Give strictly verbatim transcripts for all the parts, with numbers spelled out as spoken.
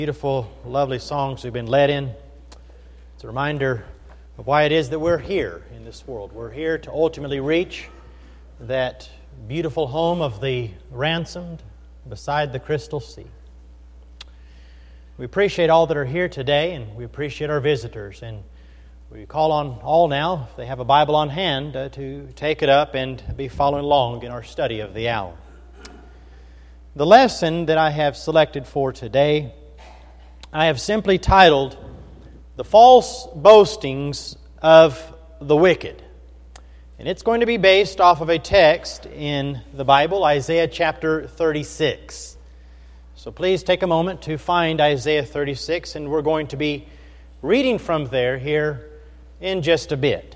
Beautiful, lovely songs we've been led in. It's a reminder of why it is that we're here in this world. We're here to ultimately reach that beautiful home of the ransomed beside the crystal sea. We appreciate all that are here today, and we appreciate our visitors. And we call on all now, if they have a Bible on hand, uh, to take it up and be following along in our study of the hour. The lesson that I have selected for today, I have simply titled, The False Boastings of the Wicked. And it's going to be based off of a text in the Bible, Isaiah chapter thirty-six. So please take a moment to find Isaiah thirty-six, and we're going to be reading from there here in just a bit.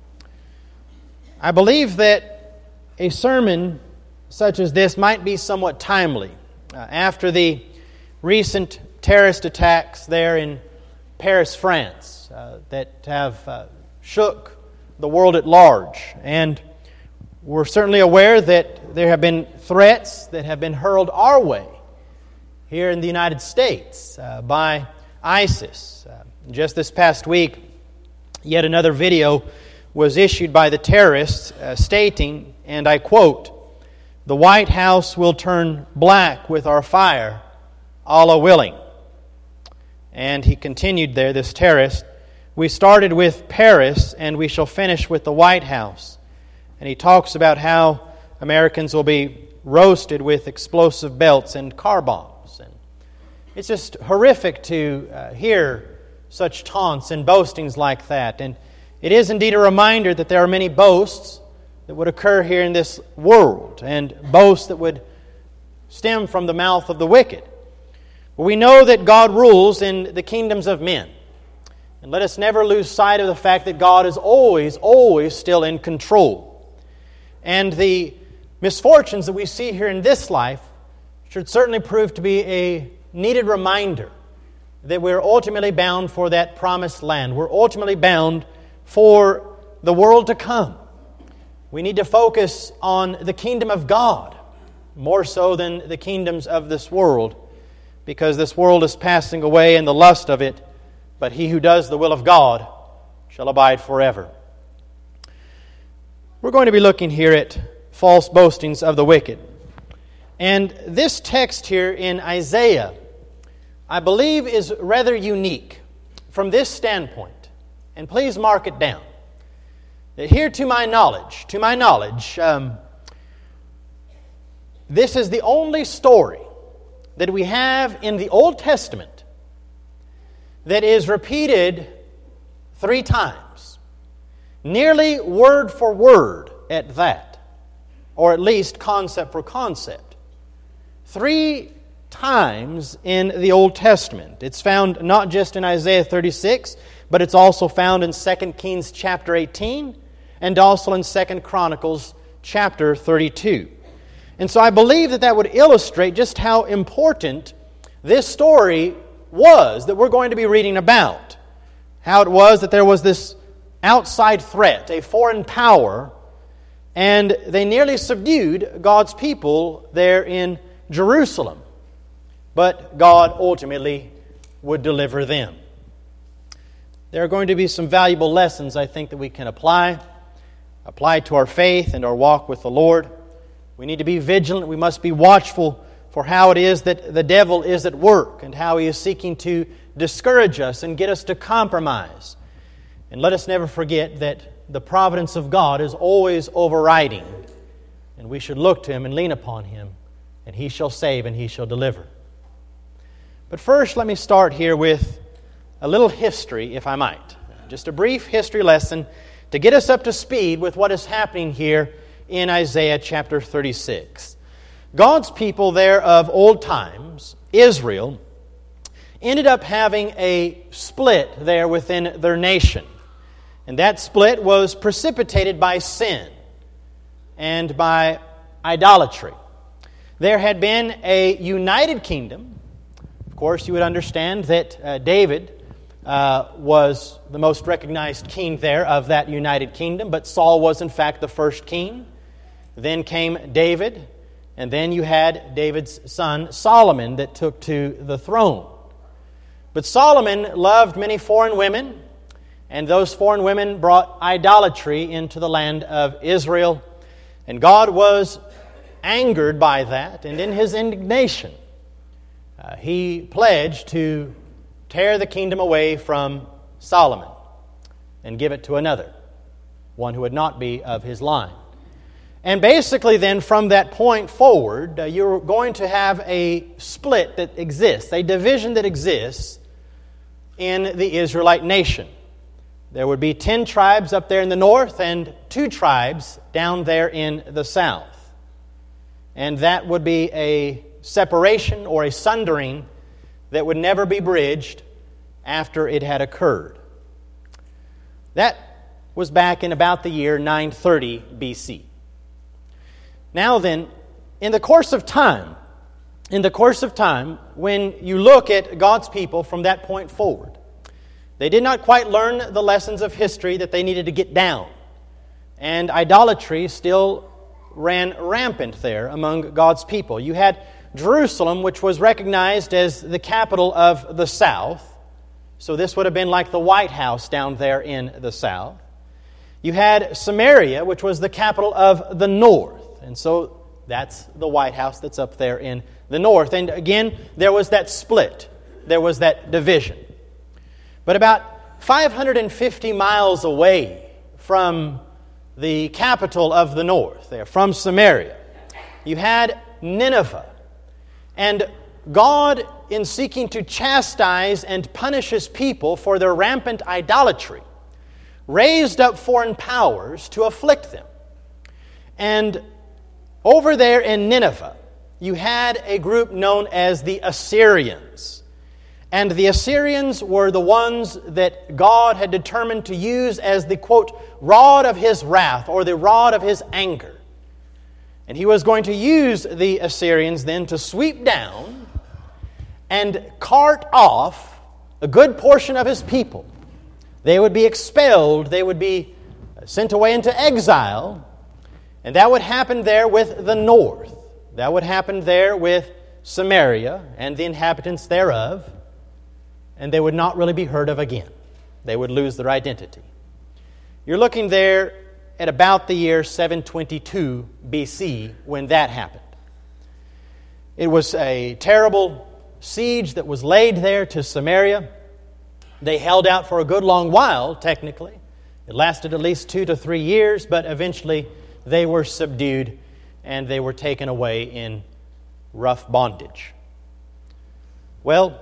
I believe that a sermon such as this might be somewhat timely. Uh, after the recent terrorist attacks there in Paris, France, uh, that have uh, shook the world at large. And we're certainly aware that there have been threats that have been hurled our way here in the United States uh, by ISIS. Uh, just this past week, yet another video was issued by the terrorists uh, stating, and I quote, "The White House will turn black with our fire, Allah willing." And he continued there, this terrorist, "We started with Paris and we shall finish with the White House." And he talks about how Americans will be roasted with explosive belts and car bombs. And it's just horrific to uh, hear such taunts and boastings like that. And it is indeed a reminder that there are many boasts that would occur here in this world, and boasts that would stem from the mouth of the wicked. But we know that God rules in the kingdoms of men. And let us never lose sight of the fact that God is always, always still in control. And the misfortunes that we see here in this life should certainly prove to be a needed reminder that we're ultimately bound for that promised land. We're ultimately bound for the world to come. We need to focus on the kingdom of God more so than the kingdoms of this world, because this world is passing away and the lust of it, but he who does the will of God shall abide forever. We're going to be looking here at false boastings of the wicked. And this text here in Isaiah, I believe, is rather unique from this standpoint. And please mark it down. That here, to my knowledge, to my knowledge, um, this is the only story that we have in the Old Testament that is repeated three times, nearly word for word at that, or at least concept for concept. Three times in the Old Testament. It's found not just in Isaiah thirty-six, but it's also found in Second Kings chapter eighteen, and also in Second Chronicles chapter thirty-two. And so I believe that that would illustrate just how important this story was that we're going to be reading about. How it was that there was this outside threat, a foreign power, and they nearly subdued God's people there in Jerusalem. But God ultimately would deliver them. There are going to be some valuable lessons, I think, that we can apply, apply to our faith and our walk with the Lord. We need to be vigilant. We must be watchful for how it is that the devil is at work and how he is seeking to discourage us and get us to compromise. And let us never forget that the providence of God is always overriding, and we should look to Him and lean upon Him, and He shall save and He shall deliver. But first, let me start here with a little history, if I might. Just a brief history lesson to get us up to speed with what is happening here in Isaiah chapter thirty-six. God's people there of old times, Israel, ended up having a split there within their nation. And that split was precipitated by sin and by idolatry. There had been a united kingdom. Of course, you would understand that uh, David uh, was the most recognized king there of that united kingdom, but Saul was in fact the first king. Then came David, and then you had David's son Solomon that took to the throne. But Solomon loved many foreign women, and those foreign women brought idolatry into the land of Israel. And God was angered by that, and in His indignation, uh, He pledged to tear the kingdom away from Solomon and give it to another, one who would not be of his line. And basically then, from that point forward, uh, you're going to have a split that exists, a division that exists in the Israelite nation. There would be ten tribes up there in the north and two tribes down there in the south. And that would be a separation or a sundering that would never be bridged after it had occurred. That was back in about the year nine thirty B C. Now then, in the course of time, in the course of time, when you look at God's people from that point forward, they did not quite learn the lessons of history that they needed to get down. And idolatry still ran rampant there among God's people. You had Jerusalem, which was recognized as the capital of the south. So this would have been like the White House down there in the south. You had Samaria, which was the capital of the north. And so that's the White House that's up there in the north. And again, there was that split. There was that division. But about five hundred fifty miles away from the capital of the north, there, from Samaria, you had Nineveh. And God, in seeking to chastise and punish His people for their rampant idolatry, raised up foreign powers to afflict them. And over there in Nineveh, you had a group known as the Assyrians. And the Assyrians were the ones that God had determined to use as the, quote, rod of His wrath, or the rod of His anger. And He was going to use the Assyrians then to sweep down and cart off a good portion of His people. They would be expelled, they would be sent away into exile, and that would happen there with the north. That would happen there with Samaria and the inhabitants thereof. And they would not really be heard of again. They would lose their identity. You're looking there at about the year seven twenty-two B C when that happened. It was a terrible siege that was laid there to Samaria. They held out for a good long while, technically. It lasted at least two to three years, but eventually they were subdued and they were taken away in rough bondage. Well,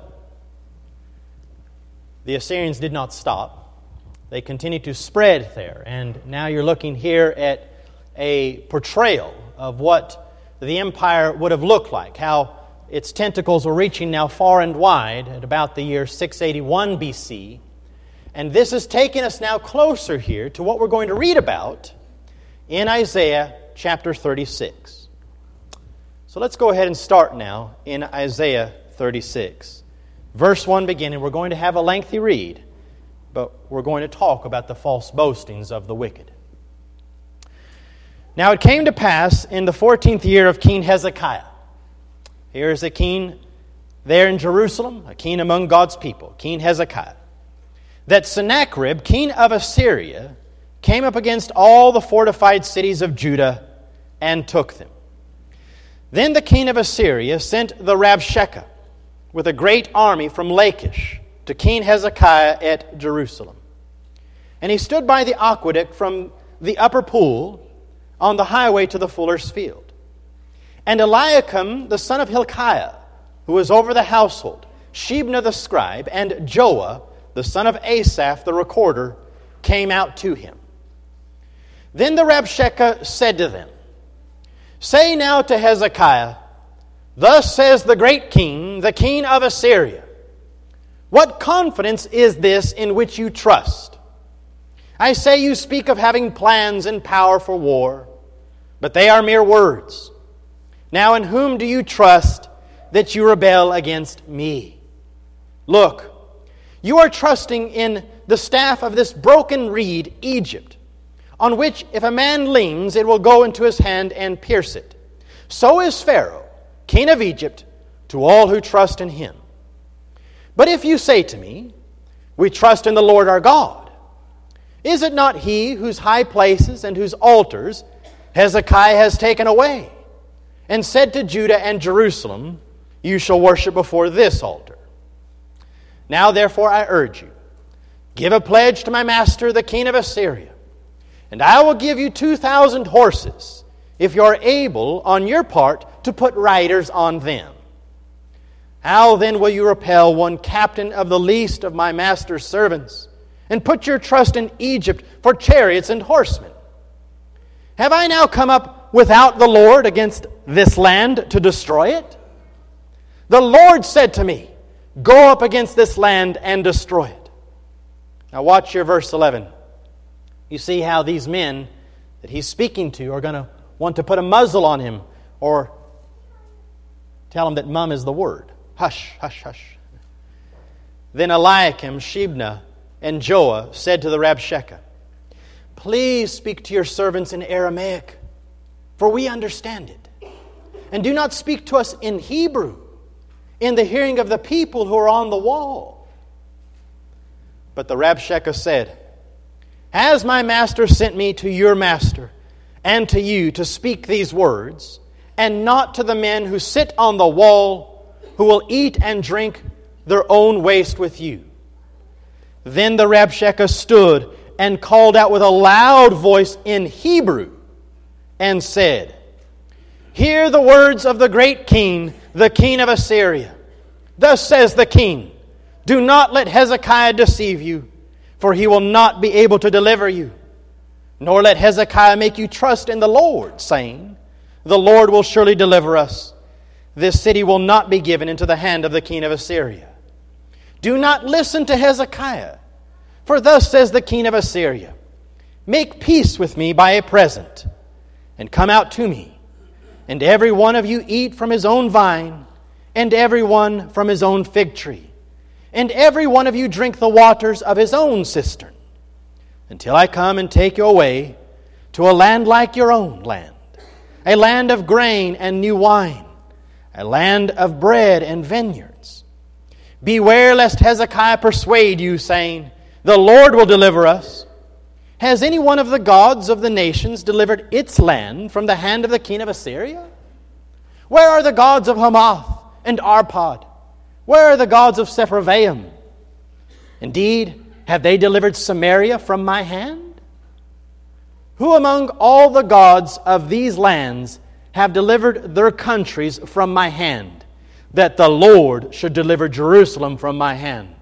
the Assyrians did not stop. They continued to spread there. And now you're looking here at a portrayal of what the empire would have looked like, how its tentacles were reaching now far and wide at about the year six eighty-one B C. And this is taking us now closer here to what we're going to read about in Isaiah chapter thirty-six. So let's go ahead and start now in Isaiah thirty-six. Verse one beginning. We're going to have a lengthy read, but we're going to talk about the false boastings of the wicked. Now it came to pass in the fourteenth year of King Hezekiah. Here is a king there in Jerusalem, a king among God's people, King Hezekiah, that Sennacherib, king of Assyria, came up against all the fortified cities of Judah and took them. Then the king of Assyria sent the Rabshakeh with a great army from Lachish to King Hezekiah at Jerusalem. And he stood by the aqueduct from the upper pool on the highway to the fuller's field. And Eliakim, the son of Hilkiah, who was over the household, Shebna the scribe, and Joah, the son of Asaph, the recorder, came out to him. Then the Rabshakeh said to them, Say now to Hezekiah, Thus says the great king, the king of Assyria, What confidence is this in which you trust? I say you speak of having plans and power for war, but they are mere words. Now in whom do you trust that you rebel against me? Look, you are trusting in the staff of this broken reed, Egypt, on which if a man leans, it will go into his hand and pierce it. So is Pharaoh, king of Egypt, to all who trust in him. But if you say to me, we trust in the Lord our God, is it not He whose high places and whose altars Hezekiah has taken away, and said to Judah and Jerusalem, you shall worship before this altar? Now therefore I urge you, give a pledge to my master the king of Assyria, and I will give you two thousand horses, if you are able on your part to put riders on them. How then will you repel one captain of the least of my master's servants, and put your trust in Egypt for chariots and horsemen? Have I now come up without the Lord against this land to destroy it? The Lord said to me, go up against this land and destroy it. Now watch your verse eleven. You see how these men that he's speaking to are going to want to put a muzzle on him or tell him that mum is the word. Hush, hush, hush. Then Eliakim, Shebna, and Joah said to the Rabshakeh, please speak to your servants in Aramaic, for we understand it. And do not speak to us in Hebrew, in the hearing of the people who are on the wall. But the Rabshakeh said, has my master sent me to your master and to you to speak these words, and not to the men who sit on the wall, who will eat and drink their own waste with you? Then the Rabshakeh stood and called out with a loud voice in Hebrew and said, hear the words of the great king, the king of Assyria. Thus says the king, do not let Hezekiah deceive you, for he will not be able to deliver you. Nor let Hezekiah make you trust in the Lord, saying, the Lord will surely deliver us. This city will not be given into the hand of the king of Assyria. Do not listen to Hezekiah, for thus says the king of Assyria, make peace with me by a present, and come out to me, and every one of you eat from his own vine, and every one from his own fig tree, and every one of you drink the waters of his own cistern, until I come and take you away to a land like your own land, a land of grain and new wine, a land of bread and vineyards. Beware lest Hezekiah persuade you, saying, the Lord will deliver us. Has any one of the gods of the nations delivered its land from the hand of the king of Assyria? Where are the gods of Hamath and Arpad? Where are the gods of Sepharvaim? Indeed, have they delivered Samaria from my hand? Who among all the gods of these lands have delivered their countries from my hand, that the Lord should deliver Jerusalem from my hand?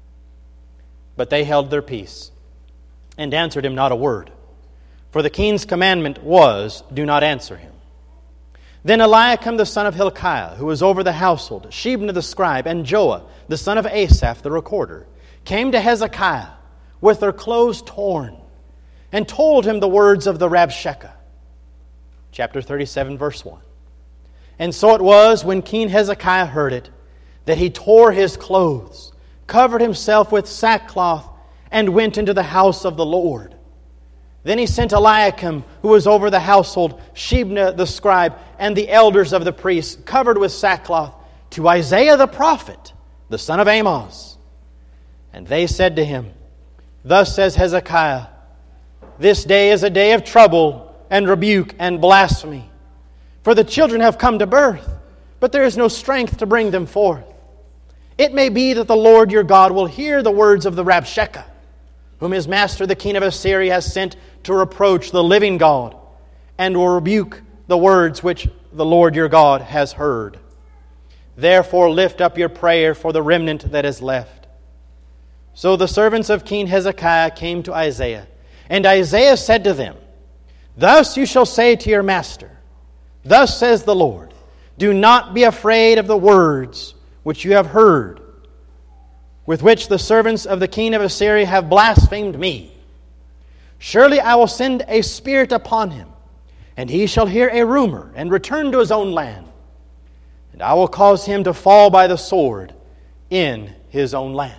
But they held their peace, and answered him not a word. For the king's commandment was, do not answer him. Then Eliakim the son of Hilkiah, who was over the household, Shebna the scribe, and Joah the son of Asaph the recorder, came to Hezekiah with their clothes torn, and told him the words of the Rabshakeh. Chapter thirty-seven, verse one. And so it was, when King Hezekiah heard it, that he tore his clothes, covered himself with sackcloth, and went into the house of the Lord. Then he sent Eliakim, who was over the household, Shebna the scribe, and the elders of the priests, covered with sackcloth, to Isaiah the prophet, the son of Amoz. And they said to him, thus says Hezekiah, this day is a day of trouble and rebuke and blasphemy. For the children have come to birth, but there is no strength to bring them forth. It may be that the Lord your God will hear the words of the Rabshakeh, whom his master the king of Assyria has sent to reproach the living God, and will rebuke the words which the Lord your God has heard. Therefore lift up your prayer for the remnant that is left. So the servants of King Hezekiah came to Isaiah, and Isaiah said to them, thus you shall say to your master, thus says the Lord, do not be afraid of the words which you have heard, with which the servants of the king of Assyria have blasphemed me. Surely I will send a spirit upon him, and he shall hear a rumor and return to his own land. And I will cause him to fall by the sword in his own land.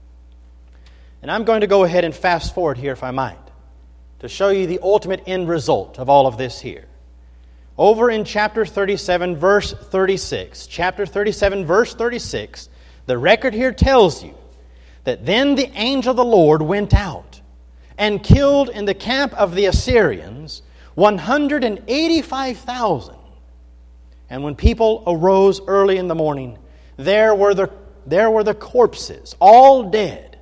And I'm going to go ahead and fast forward here, if I might, to show you the ultimate end result of all of this here. Over in chapter thirty-seven, verse thirty-six, chapter thirty-seven, verse thirty-six, the record here tells you that then the angel of the Lord went out and killed in the camp of the Assyrians one hundred eighty-five thousand. And when people arose early in the morning, there were the, there were the corpses, all dead.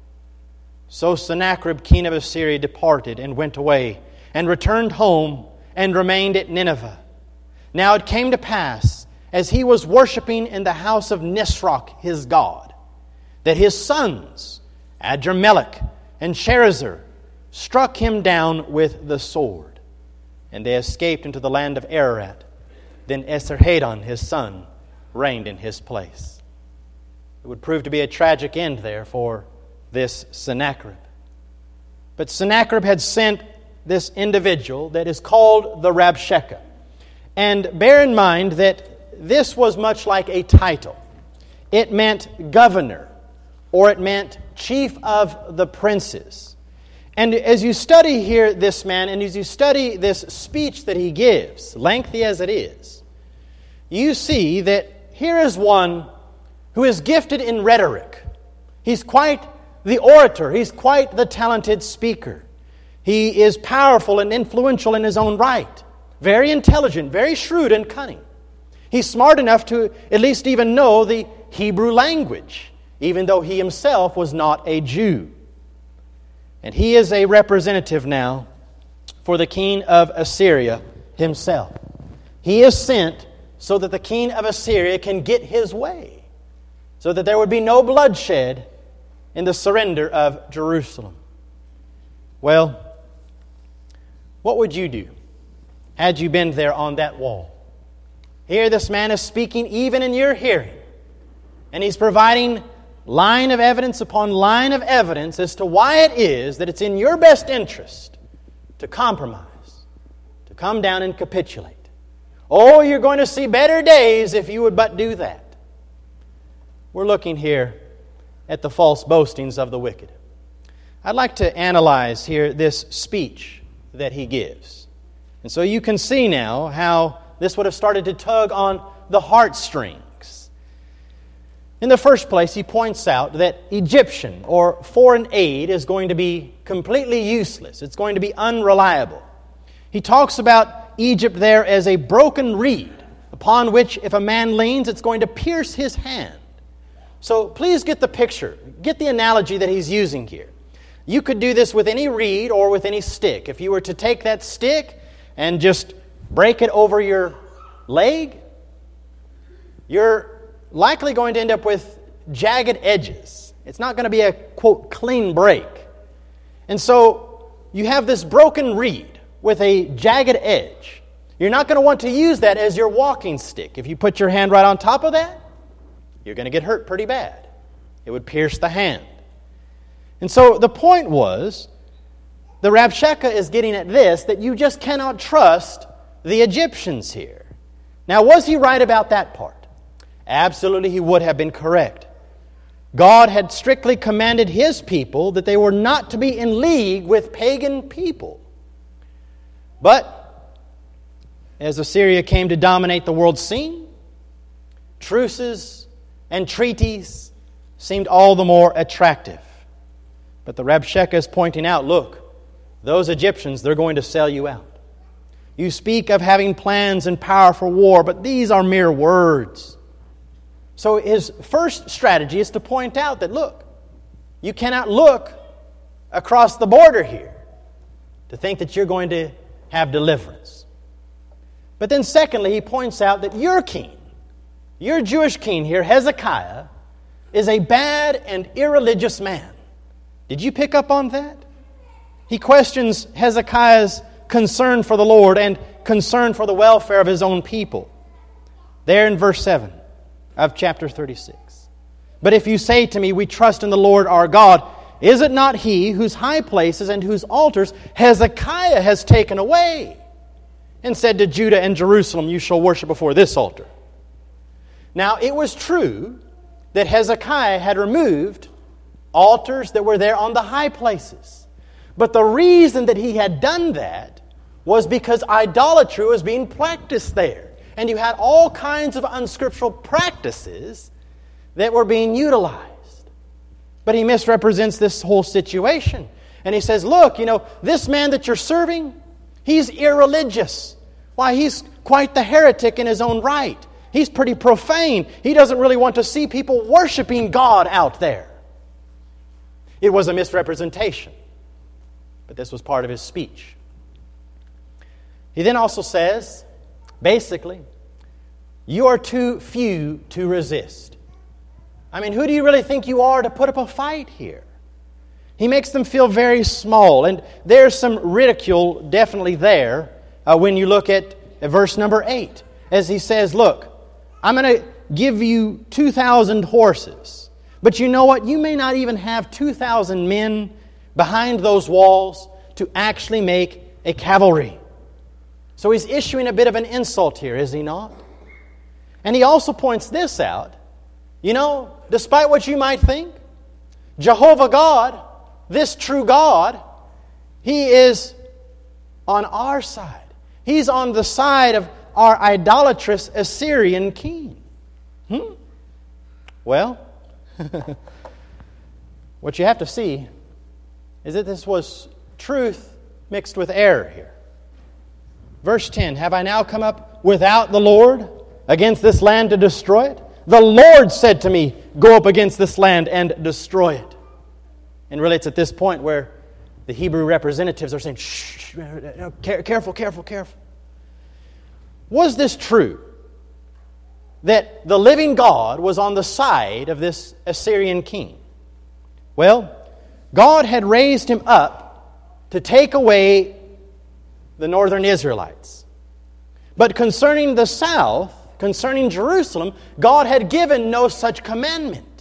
So Sennacherib, king of Assyria, departed and went away and returned home and remained at Nineveh. Now it came to pass, as he was worshiping in the house of Nisroch, his god, that his sons, Adrammelech and Sharezer, struck him down with the sword. And they escaped into the land of Ararat. Then Esarhaddon, his son, reigned in his place. It would prove to be a tragic end there for this Sennacherib. But Sennacherib had sent this individual that is called the Rabshakeh. And bear in mind that this was much like a title. It meant governor, or it meant chief of the princes. And as you study here this man, and as you study this speech that he gives, lengthy as it is, you see that here is one who is gifted in rhetoric. He's quite the orator. He's quite the talented speaker. He is powerful and influential in his own right. Very intelligent, very shrewd and cunning. He's smart enough to at least even know the Hebrew language, even though he himself was not a Jew. And he is a representative now for the king of Assyria himself. He is sent so that the king of Assyria can get his way, so that there would be no bloodshed in the surrender of Jerusalem. Well, what would you do had you been there on that wall? Here this man is speaking even in your hearing, and he's providing line of evidence upon line of evidence as to why it is that it's in your best interest to compromise, to come down and capitulate. Oh, you're going to see better days if you would but do that. We're looking here at the false boastings of the wicked. I'd like to analyze here this speech that he gives. And so you can see now how this would have started to tug on the heartstrings. In the first place, he points out that Egyptian or foreign aid is going to be completely useless. It's going to be unreliable. He talks about Egypt there as a broken reed, upon which if a man leans, it's going to pierce his hand. So please get the picture, get the analogy that he's using here. You could do this with any reed or with any stick. If you were to take that stick and just break it over your leg, you're likely going to end up with jagged edges. It's not going to be a, quote, clean break. And so you have this broken reed with a jagged edge. You're not going to want to use that as your walking stick. If you put your hand right on top of that, you're going to get hurt pretty bad. It would pierce the hand. And so the point was, the Rabshakeh is getting at this, that you just cannot trust the Egyptians here. Now, was he right about that part? Absolutely, he would have been correct. God had strictly commanded His people that they were not to be in league with pagan people. But as Assyria came to dominate the world scene, truces and treaties seemed all the more attractive. But the Rabshakeh is pointing out, look, those Egyptians, they're going to sell you out. You speak of having plans and power for war, but these are mere words. So his first strategy is to point out that, look, you cannot look across the border here to think that you're going to have deliverance. But then secondly, he points out that your king, your Jewish king here, Hezekiah, is a bad and irreligious man. Did you pick up on that? He questions Hezekiah's concern for the Lord and concern for the welfare of his own people. There in verse seven of chapter thirty-six. But if you say to me, we trust in the Lord our God, is it not He whose high places and whose altars Hezekiah has taken away, and said to Judah and Jerusalem, you shall worship before this altar? Now it was true that Hezekiah had removed altars that were there on the high places. But the reason that he had done that was because idolatry was being practiced there. And you had all kinds of unscriptural practices that were being utilized. But he misrepresents this whole situation. And he says, look, you know, this man that you're serving, he's irreligious. Why, he's quite the heretic in his own right. He's pretty profane. He doesn't really want to see people worshiping God out there. It was a misrepresentation. But this was part of his speech. He then also says, basically, you are too few to resist. I mean, who do you really think you are to put up a fight here? He makes them feel very small. And there's some ridicule definitely there uh, when you look at, at verse number eight. As he says, look, I'm going to give you two thousand horses. But you know what? You may not even have two thousand men behind those walls to actually make a cavalry. So he's issuing a bit of an insult here, is he not? And he also points this out. You know, despite what you might think, Jehovah God, this true God, He is on our side. He's on the side of our idolatrous Assyrian king. Hmm? Well, what you have to see is that this was truth mixed with error here. Verse ten, have I now come up without the Lord against this land to destroy it? The Lord said to me, go up against this land and destroy it. And really it's at this point where the Hebrew representatives are saying, shh, careful, careful, careful. Was this true? That the living God was on the side of this Assyrian king? Well, God had raised him up to take away the northern Israelites. But concerning the south, concerning Jerusalem, God had given no such commandment.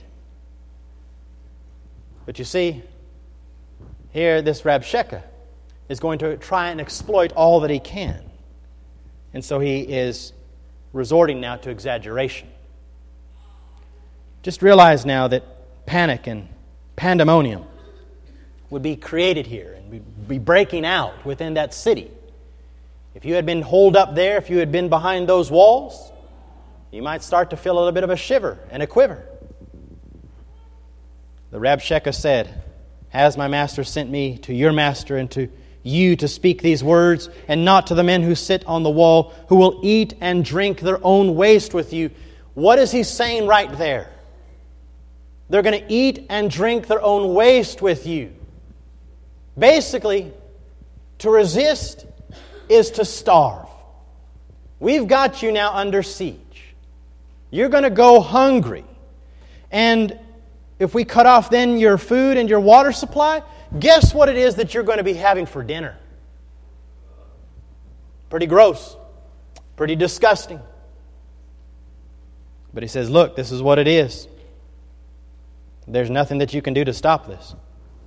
But you see, here this Rabshakeh is going to try and exploit all that he can. And so he is resorting now to exaggeration. Just realize now that panic and pandemonium would be created here and be breaking out within that city. If you had been holed up there, if you had been behind those walls, you might start to feel a little bit of a shiver and a quiver. The Rabshakeh said, has my master sent me to your master and to you to speak these words, and not to the men who sit on the wall, who will eat and drink their own waste with you? What is he saying right there? They're going to eat and drink their own waste with you. Basically, to resist is to starve. We've got you now under siege. You're going to go hungry. And if we cut off then your food and your water supply, guess what it is that you're going to be having for dinner? Pretty gross. Pretty disgusting. But he says, look, this is what it is. There's nothing that you can do to stop this.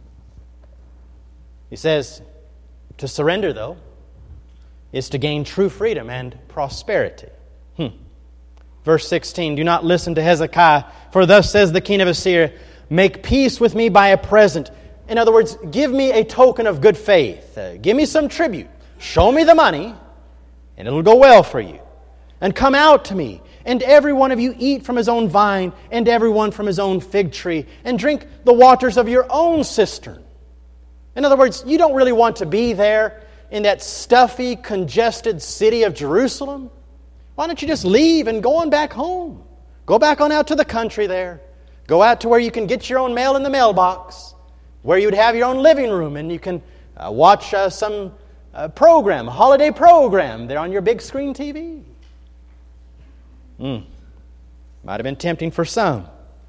He says, to surrender, though, is to gain true freedom and prosperity. Hmm. Verse sixteen, do not listen to Hezekiah, for thus says the king of Assyria, make peace with me by a present. In other words, give me a token of good faith. Uh, give me some tribute. Show me the money, and it'll go well for you. And come out to me, and every one of you eat from his own vine, and every one from his own fig tree, and drink the waters of your own cistern. In other words, you don't really want to be there in that stuffy, congested city of Jerusalem. Why don't you just leave and go on back home? Go back on out to the country there. Go out to where you can get your own mail in the mailbox, where you'd have your own living room and you can uh, watch uh, some uh, program, a holiday program there on your big screen T V. Mm. Might have been tempting for some.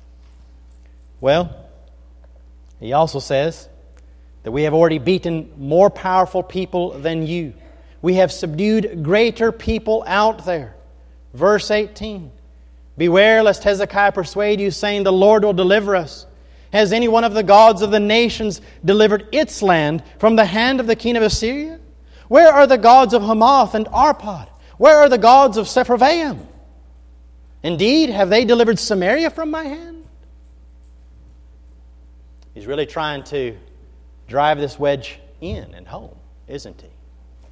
Well, he also says that we have already beaten more powerful people than you. We have subdued greater people out there. Verse eighteen, beware lest Hezekiah persuade you, saying, the Lord will deliver us. Has any one of the gods of the nations delivered its land from the hand of the king of Assyria? Where are the gods of Hamath and Arpad? Where are the gods of Sepharvaim? Indeed, have they delivered Samaria from my hand? He's really trying to drive this wedge in and home, isn't he?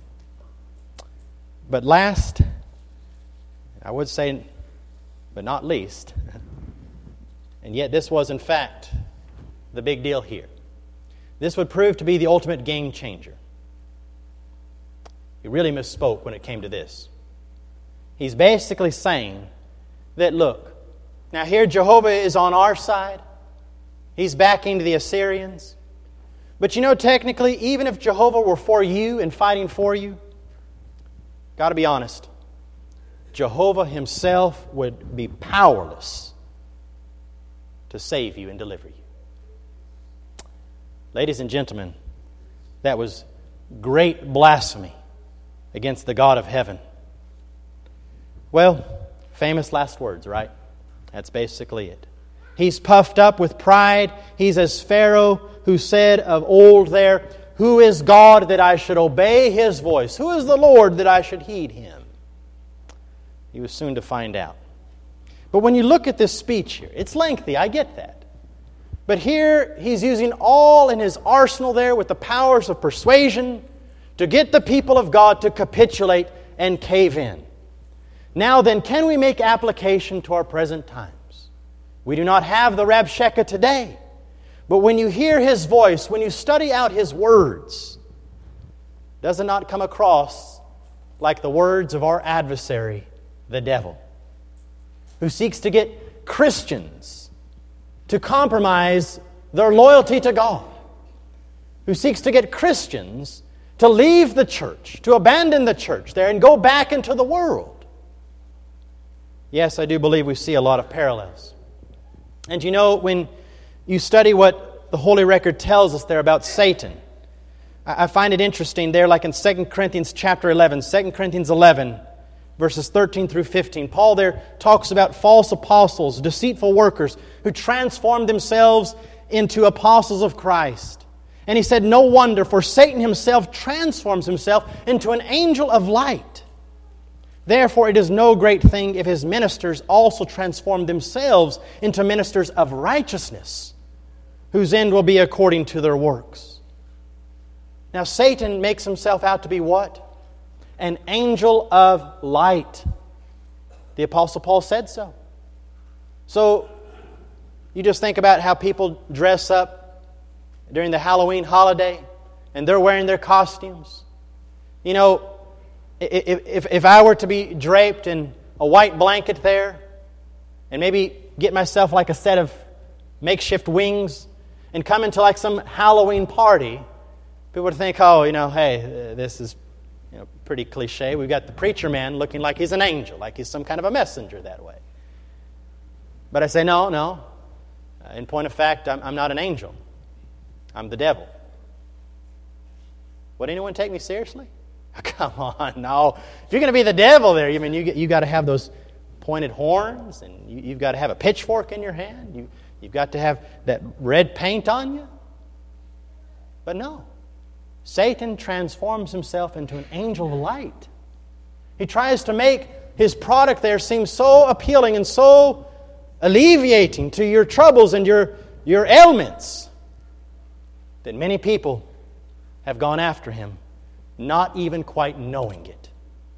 But last, I would say, but not least, And yet this was, in fact, the big deal here. This would prove to be the ultimate game changer. He really misspoke when it came to this. He's basically saying that, look, now here Jehovah is on our side. He's backing the Assyrians. But you know, technically, even if Jehovah were for you and fighting for you, got to be honest, Jehovah himself would be powerless to save you and deliver you. Ladies and gentlemen, that was great blasphemy against the God of heaven. Well, famous last words, right? That's basically it. He's puffed up with pride. He's as Pharaoh who said of old there, "Who is God that I should obey His voice? Who is the Lord that I should heed Him?" He was soon to find out. But when you look at this speech here, it's lengthy, I get that. But here he's using all in his arsenal there with the powers of persuasion to get the people of God to capitulate and cave in. Now then, can we make application to our present times? We do not have the Rabshakeh today. But when you hear his voice, when you study out his words, does it not come across like the words of our adversary, the devil, who seeks to get Christians to compromise their loyalty to God, who seeks to get Christians to leave the church, to abandon the church there and go back into the world? Yes, I do believe we see a lot of parallels. And you know, when you study what the Holy Record tells us there about Satan, I find it interesting there, like in Second Corinthians chapter eleven, Second Corinthians eleven, verses thirteen through fifteen. Paul there talks about false apostles, deceitful workers, who transform themselves into apostles of Christ. And he said, no wonder, for Satan himself transforms himself into an angel of light. Therefore, it is no great thing if his ministers also transform themselves into ministers of righteousness, whose end will be according to their works. Now, Satan makes himself out to be what? An angel of light. The Apostle Paul said so. So, you just think about how people dress up during the Halloween holiday, and they're wearing their costumes. You know, If, if, if I were to be draped in a white blanket there, and maybe get myself like a set of makeshift wings, and come into like some Halloween party, people would think, oh, you know, hey, this is you know pretty cliche. We've got the preacher man looking like he's an angel, like he's some kind of a messenger that way. But I say, no, no. In point of fact, I'm, I'm not an angel. I'm the devil. Would anyone take me seriously? Come on, no. If you're going to be the devil there, you mean you you got to have those pointed horns, and you, you've got to have a pitchfork in your hand. You you've got to have that red paint on you. But no, Satan transforms himself into an angel of light. He tries to make his product there seem so appealing and so alleviating to your troubles and your your ailments that many people have gone after him, not even quite knowing it.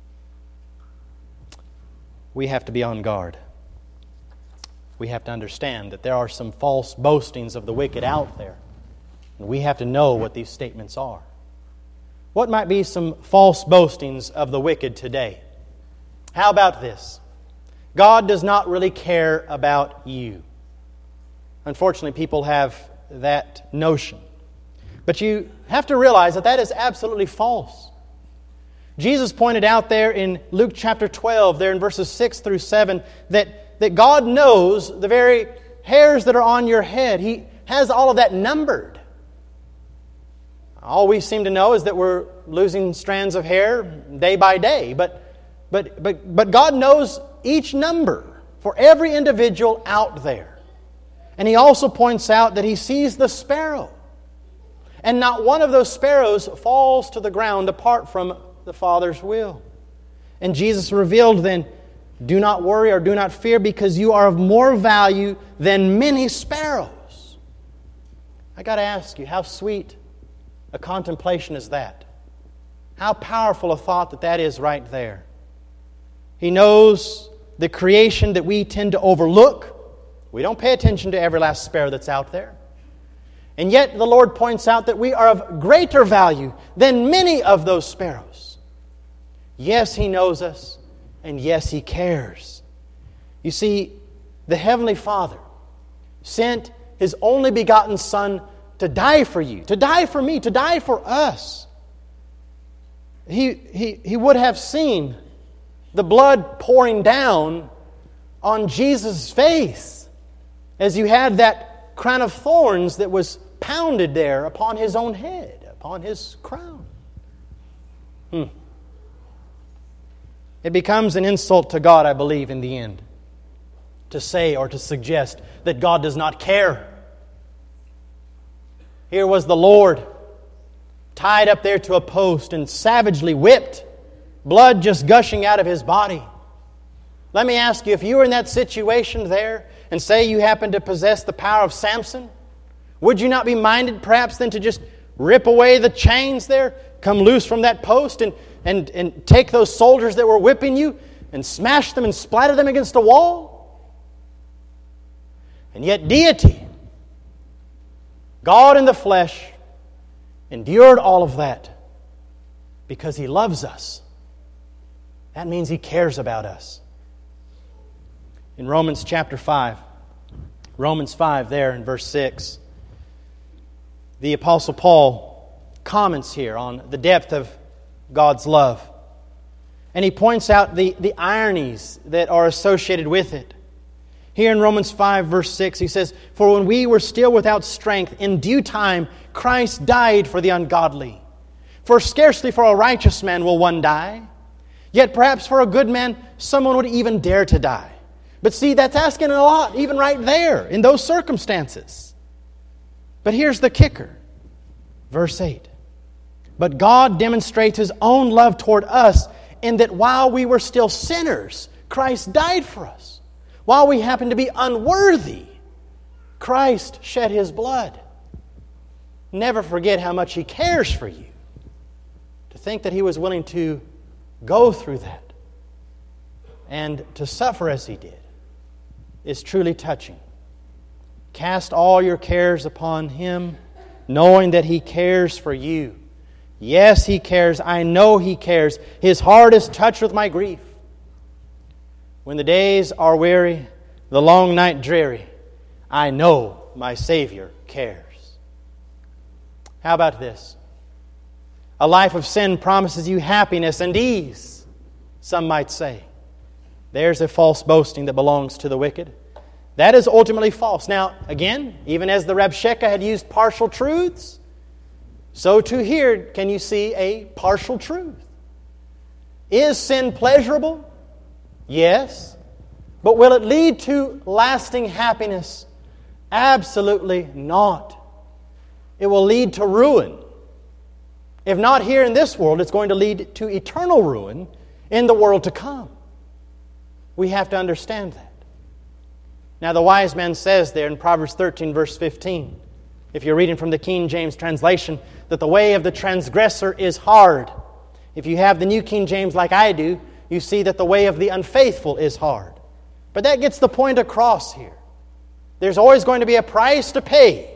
We have to be on guard. We have to understand that there are some false boastings of the wicked out there, and we have to know what these statements are. What might be some false boastings of the wicked today? How about this? God does not really care about you. Unfortunately, people have that notion. But you have to realize that that is absolutely false. Jesus pointed out there in Luke chapter twelve, there in verses six through seven, that, that God knows the very hairs that are on your head. He has all of that numbered. All we seem to know is that we're losing strands of hair day by day. But, but, but, but God knows each number for every individual out there. And He also points out that He sees the sparrow. And not one of those sparrows falls to the ground apart from the Father's will. And Jesus revealed then, do not worry or do not fear, because you are of more value than many sparrows. I got to ask you, how sweet a contemplation is that? How powerful a thought that that is right there. He knows the creation that we tend to overlook We don't pay attention to every last sparrow that's out there. And yet the Lord points out that we are of greater value than many of those sparrows. Yes, He knows us, and yes, He cares. You see, the Heavenly Father sent His only begotten Son to die for you, to die for me, to die for us. He, he, he would have seen the blood pouring down on Jesus' face as you had that crown of thorns that was pounded there upon His own head, upon His crown. Hmm. It becomes an insult to God, I believe, in the end, to say or to suggest that God does not care. Here was the Lord tied up there to a post and savagely whipped, blood just gushing out of His body. Let me ask you, if you were in that situation there and say you happen to possess the power of Samson, would you not be minded perhaps then to just rip away the chains there, come loose from that post and, and, and take those soldiers that were whipping you and smash them and splatter them against a wall? And yet deity, God in the flesh, endured all of that because He loves us. That means He cares about us. In Romans chapter five, Romans five there in verse six, the Apostle Paul comments here on the depth of God's love. And he points out the, the ironies that are associated with it. Here in Romans five, verse six, he says, "For when we were still without strength, in due time Christ died for the ungodly. For scarcely for a righteous man will one die. Yet perhaps for a good man someone would even dare to die." But see, that's asking a lot, even right there, in those circumstances. But here's the kicker. Verse eight. "But God demonstrates His own love toward us in that while we were still sinners, Christ died for us. While we happened to be unworthy, Christ shed His blood." Never forget how much He cares for you. To think that He was willing to go through that and to suffer as He did is truly touching. Cast all your cares upon Him, knowing that He cares for you. Yes, He cares. I know He cares. His heart is touched with my grief. When the days are weary, the long night dreary, I know my Savior cares. How about this? A life of sin promises you happiness and ease, some might say. There's a false boasting that belongs to the wicked. That is ultimately false. Now, again, even as the Rabshakeh had used partial truths, so too here can you see a partial truth. Is sin pleasurable? Yes. But will it lead to lasting happiness? Absolutely not. It will lead to ruin. If not here in this world, it's going to lead to eternal ruin in the world to come. We have to understand that. Now the wise man says there in Proverbs thirteen, verse fifteen, if you're reading from the King James translation, that the way of the transgressor is hard. If you have the New King James like I do, you see that the way of the unfaithful is hard. But that gets the point across here. There's always going to be a price to pay.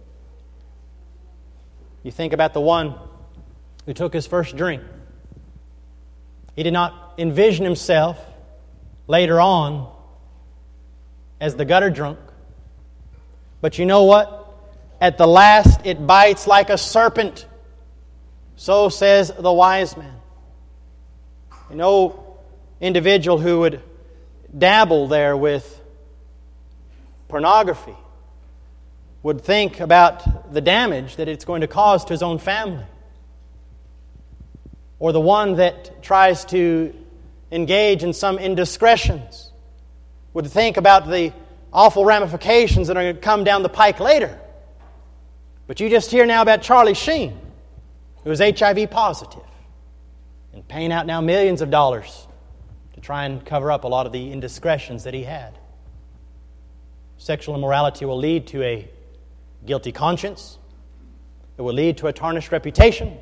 You think about the one who took his first drink. He did not envision himself later on as the gutter drunk. But you know what? At the last it bites like a serpent. So says the wise man. You know, individual who would dabble there with pornography would think about the damage that it's going to cause to his own family. Or the one that tries to engage in some indiscretions would think about the awful ramifications that are going to come down the pike later. But you just hear now about Charlie Sheen, who is H I V positive and paying out now millions of dollars to try and cover up a lot of the indiscretions that he had. Sexual immorality will lead to a guilty conscience. It will lead to a tarnished reputation.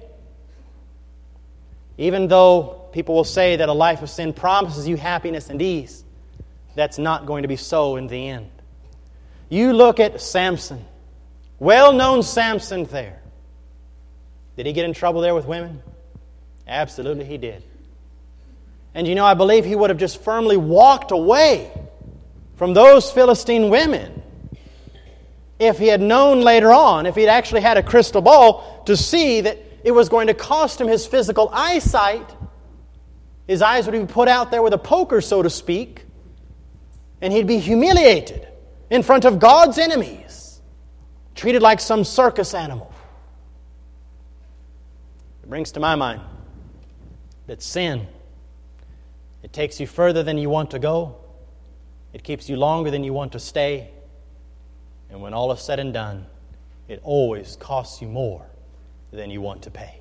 Even though people will say that a life of sin promises you happiness and ease, that's not going to be so in the end. You look at Samson, well-known Samson there. Did he get in trouble there with women? Absolutely he did. And you know, I believe he would have just firmly walked away from those Philistine women if he had known later on, if he had actually had a crystal ball to see that it was going to cost him his physical eyesight. His eyes would be put out there with a poker, so to speak, and he'd be humiliated in front of God's enemies, treated like some circus animal. It brings to my mind that sin, it takes you further than you want to go. It keeps you longer than you want to stay. And when all is said and done, it always costs you more than you want to pay.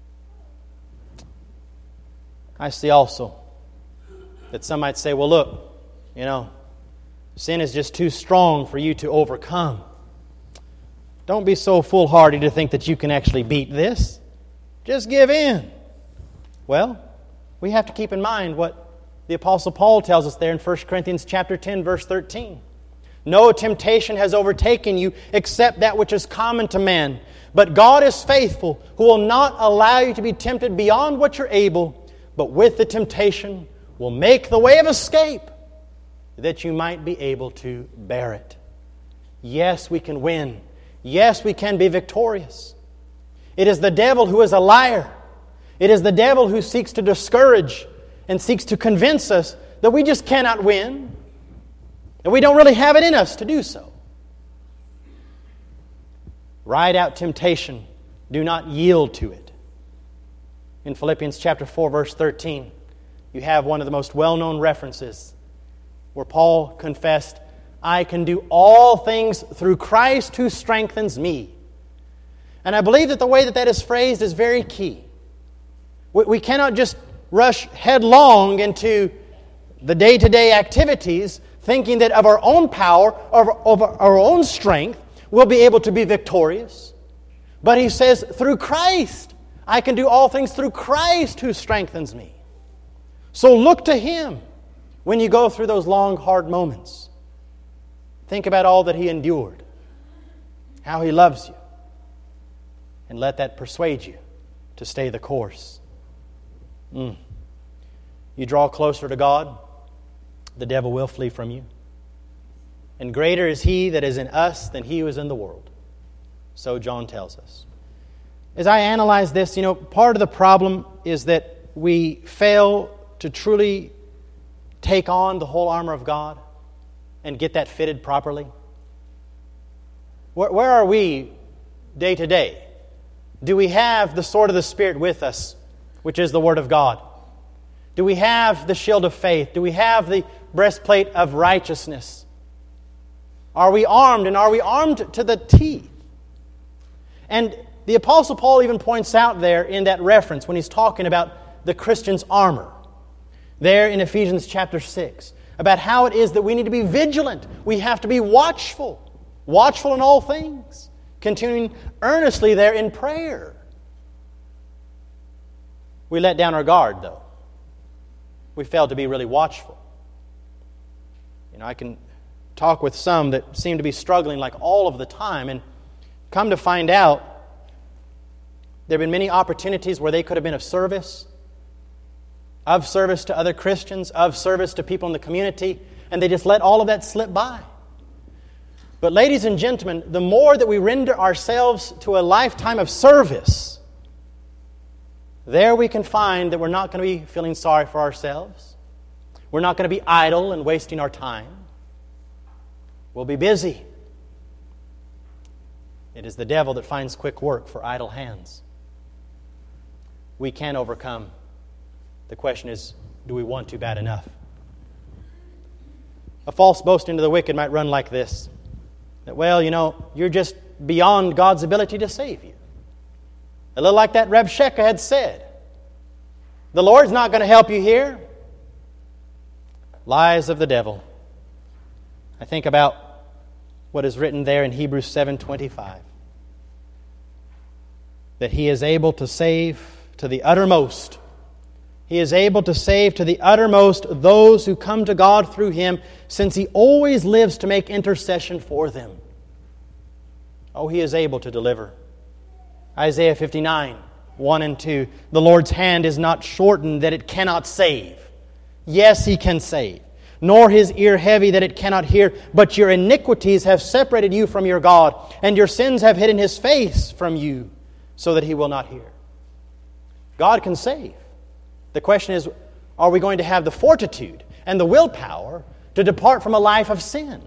I see also that some might say, well, look, you know, sin is just too strong for you to overcome. Don't be so foolhardy to think that you can actually beat this. Just give in. Well, we have to keep in mind what the Apostle Paul tells us there in First Corinthians chapter ten, verse thirteen. No temptation has overtaken you except that which is common to man. But God is faithful, who will not allow you to be tempted beyond what you're able, but with the temptation will make the way of escape, that you might be able to bear it. Yes, we can win. Yes, we can be victorious. It is the devil who is a liar. It is the devil who seeks to discourage and seeks to convince us that we just cannot win, and we don't really have it in us to do so. Ride out temptation. Do not yield to it. In Philippians chapter four, verse thirteen, you have one of the most well-known references where Paul confessed, I can do all things through Christ who strengthens me. And I believe that the way that that is phrased is very key. We, we cannot just rush headlong into the day-to-day activities thinking that of our own power, of, of our own strength, we'll be able to be victorious. But he says, through Christ, I can do all things through Christ who strengthens me. So look to Him when you go through those long, hard moments. Think about all that He endured, how He loves you, and let that persuade you to stay the course. Mm. You draw closer to God, the devil will flee from you. And greater is He that is in us than he who is in the world. So John tells us. As I analyze this, you know, part of the problem is that we fail to truly take on the whole armor of God and get that fitted properly. Where, where are we day to day? Do we have the sword of the Spirit with us, which is the Word of God? Do we have the shield of faith? Do we have the breastplate of righteousness? Are we armed, and are we armed to the teeth? And the Apostle Paul even points out there in that reference when he's talking about the Christian's armor, there in Ephesians chapter six, about how it is that we need to be vigilant. We have to be watchful, watchful in all things, continuing earnestly there in prayer. We let down our guard, though. We fail to be really watchful. You know, I can talk with some that seem to be struggling like all of the time, and come to find out there have been many opportunities where they could have been of service, of service to other Christians, of service to people in the community, and they just let all of that slip by. But ladies and gentlemen, the more that we render ourselves to a lifetime of service, there we can find that we're not going to be feeling sorry for ourselves. We're not going to be idle and wasting our time. We'll be busy. It is the devil that finds quick work for idle hands. We can overcome. The question is, do we want to bad enough? A false boasting to the wicked might run like this. That, well, you know, you're just beyond God's ability to save you. A little like that Reb Sheka had said. The Lord's not going to help you here. Lies of the devil. I think about what is written there in Hebrews seven twenty-five. That He is able to save to the uttermost He is able to save to the uttermost those who come to God through Him, since He always lives to make intercession for them. Oh, He is able to deliver. Isaiah fifty-nine, one and two. The Lord's hand is not shortened that it cannot save. Yes, He can save. Nor His ear heavy that it cannot hear. But your iniquities have separated you from your God, and your sins have hidden His face from you, so that He will not hear. God can save. The question is, are we going to have the fortitude and the willpower to depart from a life of sin?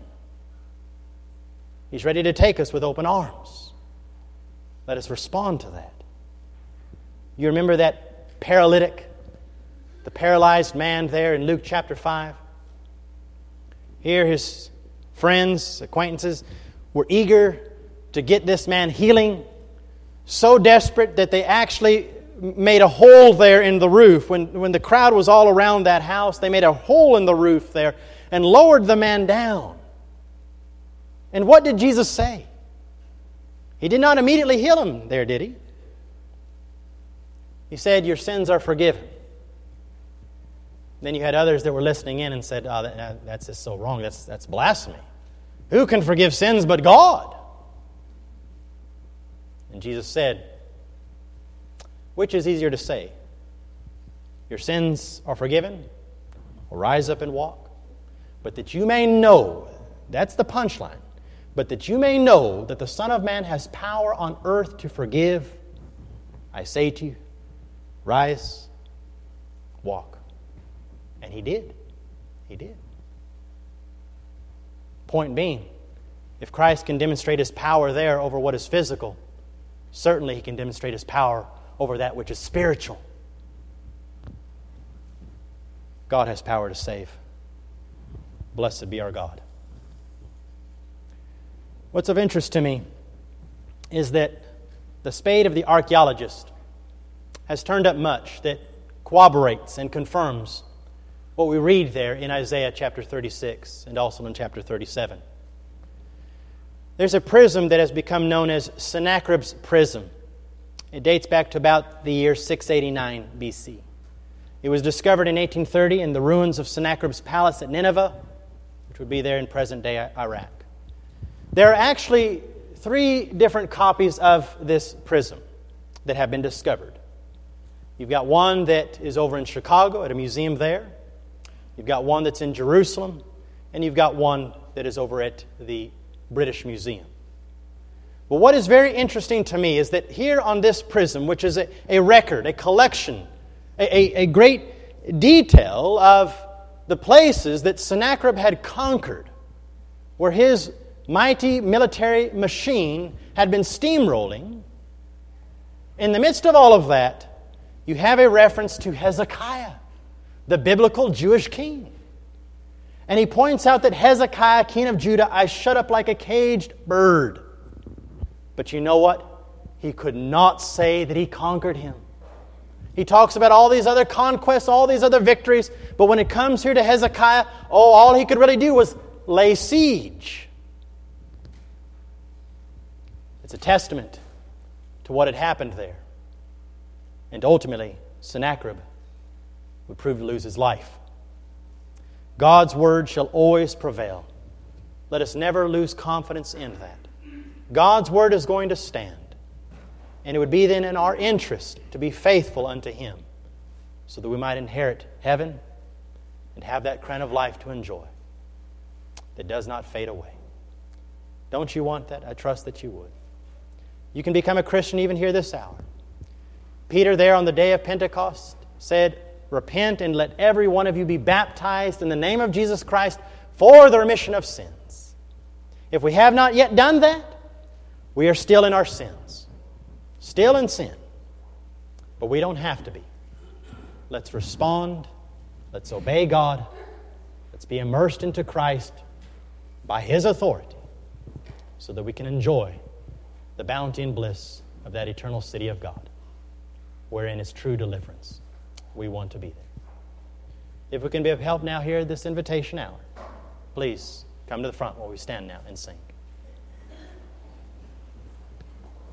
He's ready to take us with open arms. Let us respond to that. You remember that paralytic, the paralyzed man there in Luke chapter five? Here his friends, acquaintances were eager to get this man healing, so desperate that they actually made a hole there in the roof. When, when the crowd was all around that house, they made a hole in the roof there and lowered the man down. And what did Jesus say? He did not immediately heal him there, did He? He said, your sins are forgiven. Then you had others that were listening in and said, oh, that, that's just so wrong. That's, that's blasphemy. Who can forgive sins but God? And Jesus said, which is easier to say? Your sins are forgiven, or rise up and walk? But that you may know, that's the punchline, but that you may know that the Son of Man has power on earth to forgive, I say to you, rise, walk. And He did. He did. Point being, if Christ can demonstrate His power there over what is physical, certainly He can demonstrate His power over that which is spiritual. God has power to save. Blessed be our God. What's of interest to me is that the spade of the archaeologist has turned up much that corroborates and confirms what we read there in Isaiah chapter thirty-six and also in chapter thirty-seven. There's a prism that has become known as Sennacherib's prism. It dates back to about the year six eighty-nine B C. It was discovered in eighteen thirty in the ruins of Sennacherib's palace at Nineveh, which would be there in present-day Iraq. There are actually three different copies of this prism that have been discovered. You've got one that is over in Chicago at a museum there. You've got one that's in Jerusalem. And you've got one that is over at the British Museum. Well, what is very interesting to me is that here on this prism, which is a, a record, a collection, a, a, a great detail of the places that Sennacherib had conquered, where his mighty military machine had been steamrolling, in the midst of all of that, you have a reference to Hezekiah, the biblical Jewish king. And he points out that Hezekiah, king of Judah, I shut up like a caged bird. But you know what? He could not say that he conquered him. He talks about all these other conquests, all these other victories, but when it comes here to Hezekiah, oh, all he could really do was lay siege. It's a testament to what had happened there. And ultimately, Sennacherib would prove to lose his life. God's word shall always prevail. Let us never lose confidence in that. God's word is going to stand. And it would be then in our interest to be faithful unto Him, so that we might inherit heaven and have that crown of life to enjoy that does not fade away. Don't you want that? I trust that you would. You can become a Christian even here this hour. Peter there on the day of Pentecost said, repent and let every one of you be baptized in the name of Jesus Christ for the remission of sins. If we have not yet done that, we are still in our sins. Still in sin. But we don't have to be. Let's respond. Let's obey God. Let's be immersed into Christ by His authority so that we can enjoy the bounty and bliss of that eternal city of God, wherein is true deliverance. We want to be there. If we can be of help now here at this invitation hour, please come to the front where we stand now and sing.